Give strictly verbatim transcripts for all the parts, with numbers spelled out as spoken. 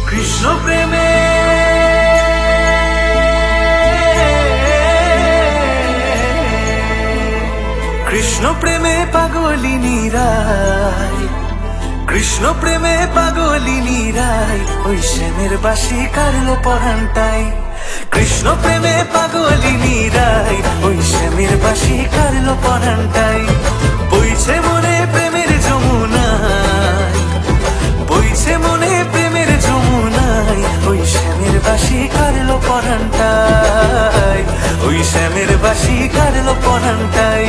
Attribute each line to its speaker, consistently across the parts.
Speaker 1: কৃষ্ণ প্রেমে কৃষ্ণ প্রেমে পাগলিনী রায়, কৃষ্ণ প্রেমে পাগলিনী রায়, ওই শ্যামের বাঁশি কারলো পরানটাই। কৃষ্ণ প্রেমে পাগলিনী রায়, ওই শ্যামের বাঁশি কারলো পরানটাই। বইছে মনে প্রেমের যমুনায়, বইছে মনে প্রেমের যমুনায়, ওই শ্যামের বাঁশি কারলো পরানটাই, ওই শ্যামের বাঁশি কারলো পরানটাই।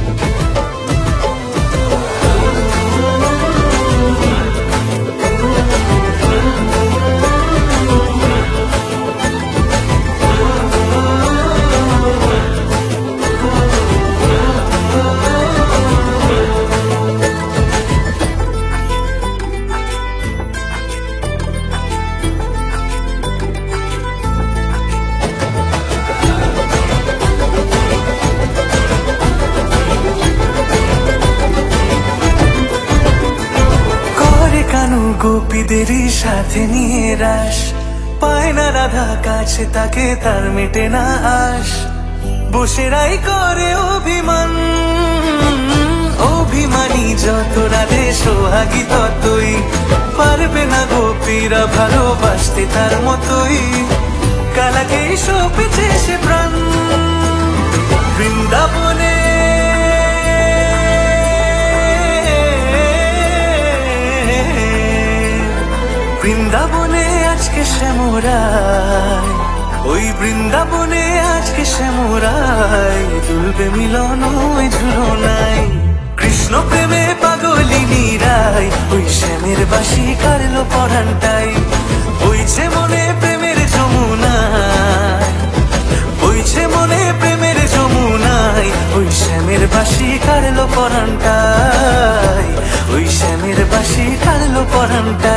Speaker 1: গোপীদের সাথে নিয়ে রাস, পায় না রাধা কাছে তাকে, তার মেটে না আস। বসেরাই করে অভিমান, অভিমানী যত রাধে সোহাগী ততই, পারবে না গোপীরা ভালোবাসতে তার মতোই। কালাকেই সপেছে সে প্রাণ বৃন্দাবনে, বৃন্দাবনে আজকে শ্যামরায়, ওই বৃন্দাবনে আজকে শ্যামরায়, দুলবে মিলন ওই ঝুলনায়। কৃষ্ণ প্রেমে পাগলিনী রায়, ওই শ্যামের বাঁশি কারলো পরানটাই। বইছে মনে প্রেমের যমুনায়, বইছে মনে প্রেমের যমুনায়, ওই শ্যামের বাঁশি কারলো পরানটাই, ওই শ্যামের বাঁশি কারলো পরানটাই।